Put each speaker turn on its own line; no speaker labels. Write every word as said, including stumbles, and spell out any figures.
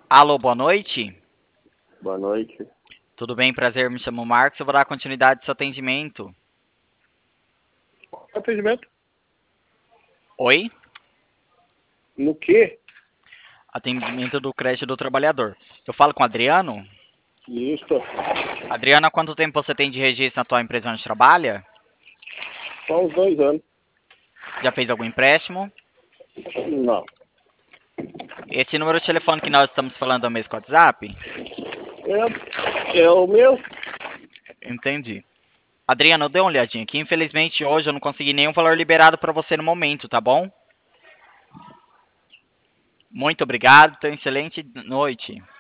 Alô, boa noite.
Boa noite.
Tudo bem? Prazer, me chamo Marcos. Eu vou dar continuidade ao seu atendimento.
Atendimento?
Oi?
No quê?
Atendimento do crédito do trabalhador. Eu falo com o Adriano?
Isso.
Adriano, há quanto tempo você tem de registro na tua empresa onde trabalha?
Só uns dois anos.
Já fez algum empréstimo?
Não.
Esse número de telefone que nós estamos falando é o mesmo que o WhatsApp?
É, é o meu?
Entendi. Adriano, dê uma olhadinha aqui. Infelizmente, hoje eu não consegui nenhum valor liberado para você no momento, tá bom? Muito obrigado. Tenha uma excelente noite.